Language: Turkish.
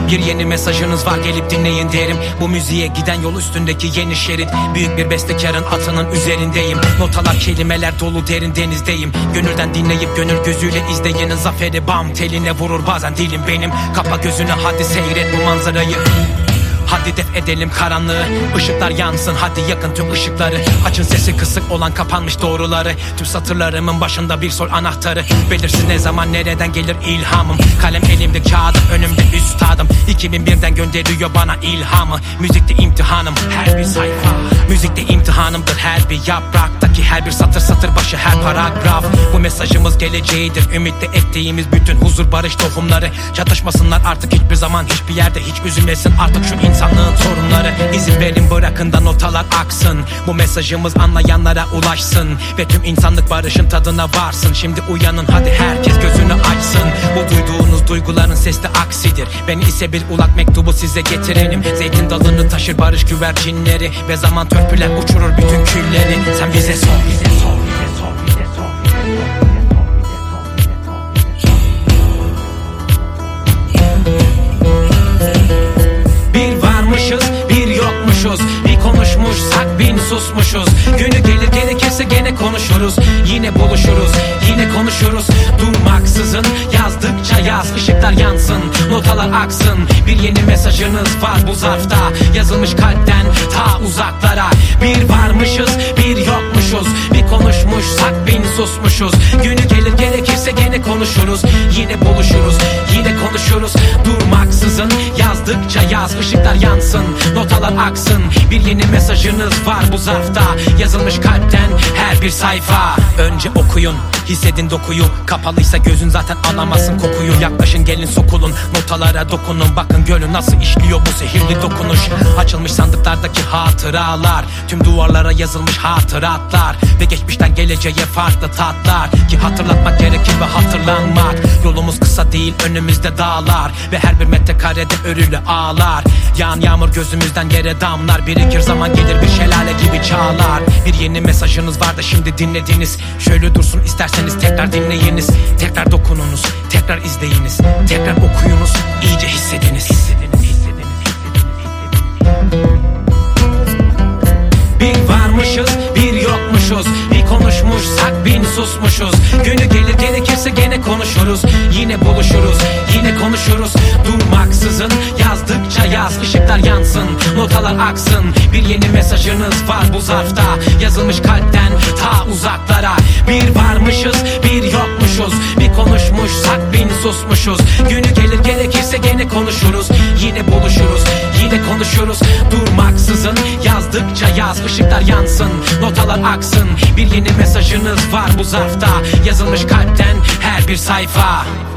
Bir yeni mesajınız var, gelip dinleyin derim. Bu müziğe giden yol üstündeki yeni şerit. Büyük bir bestekarın atının üzerindeyim. Notalar, kelimeler dolu derin denizdeyim. Gönülden dinleyip gönül gözüyle izleyenin zaferi bam teline vurur bazen dilim benim. Kapa gözünü, hadi seyret bu manzarayı. Hadi def edelim karanlığı, ışıklar yansın, hadi yakın tüm ışıkları. Açın sesi kısık olan kapanmış doğruları. Tüm satırlarımın başında bir sol anahtarı. Belirsiz ne zaman nereden gelir ilhamım. Kalem elimde, kağıdım önümde üstadım. 2001'den gönderiyor bana ilhamı. Müzikte imtihanım her bir sayfa. Müzikte imtihanımdır her bir yapraktaki her bir satır, satır başı her paragraf. Bu mesajımız geleceğidir, ümitle ektiğimiz bütün huzur barış tohumları. Çatışmasınlar artık hiçbir zaman, hiçbir yerde, hiç üzülmesin artık şu insanlığın sorunları. İzin verin, bırakın da notalar aksın. Bu mesajımız anlayanlara ulaşsın ve tüm insanlık barışın tadına varsın. Şimdi uyanın, hadi herkes gözünü açsın. Bu duyduğunuz duyguların sesli aksidir. Ben ise bir ulak mektubu size getirenim. Zeytin dalını taşır barış güvercinleri ve zaman törpüler uçurur bütün külleri. Sen bize sor, bize sor, bize sor, bize sor, bir varmışız, bir yokmuşuz. Bir konuşmuşsak bin susmuşuz. Günü gelir gerekirse gene konuşuruz. Yine buluşuruz, yine konuşuruz. Durmaksızın yazdıkça yaz, ışıklar yansın, notalar aksın. Bir yeni mesajınız var bu zarfta, yazılmış kalpten ta uzaklara. Bir varmışız, bir yokmuşuz. Bir konuşmuşsak bin susmuşuz. Günü gelir gerekirse gene konuşuruz. Yine buluşuruz, yine konuşuruz. Durmaksızın yazdıkça yaz, ışıklar yansın, notalar aksın. Bir yeni mesajınız var bu zarfta, yazılmış kalpten her bir sayfa. Önce okuyun, hissedin dokuyu. Kapalıysa gözün zaten alamazsın kokuyu. Yaklaşın, gelin sokulun, notalara dokunun. Bakın gölü nasıl işliyor bu sihirli dokunuş. Açılmış sandıklardaki hatıralar, tüm duvarlara yazılmış hatıratlar ve geçmişten geleceğe farklı tatlar. Ki hatırlatmak gerekir ve hatırlanmak. Yolumuz kısa değil, önümüzde dağlar ve her bir metrekarede örülü ağlar. Yağan yağmur gözümüzden yere damlar. Birikir zaman, gelir bir şelale gibi çağlar. Bir yeni mesajınız var da şimdi dinlediniz. Şöyle dursun, isterseniz tekrar dinleyiniz. Tekrar dokununuz, tekrar izleyiniz. Tekrar okuyunuz, iyice hissediniz. Bir varmışız, bir yokmuşuz. Bir konuşmuşsak bin susmuşuz. Günü gelir gerekirse gene konuşuruz. Yine buluşuruz, yine konuşuruz. Durmaksızın yazdıkça yaz, ışıklar yansın, notalar aksın. Bir yeni mesajınız var bu zarfta, yazılmış kalpten ta uzaklara. Bir varmışız, bir yokmuşuz. Bir konuşmuşsak bin susmuşuz. Günü gelir gerekirse gene konuşuruz. Yine buluşuruz, yine konuşuruz. Durmaksızın yazdıkça yaz, ışıklar yansın, notalar aksın. Bir yeni mesajınız var bu zarfta, yazılmış kalpten her bir sayfa.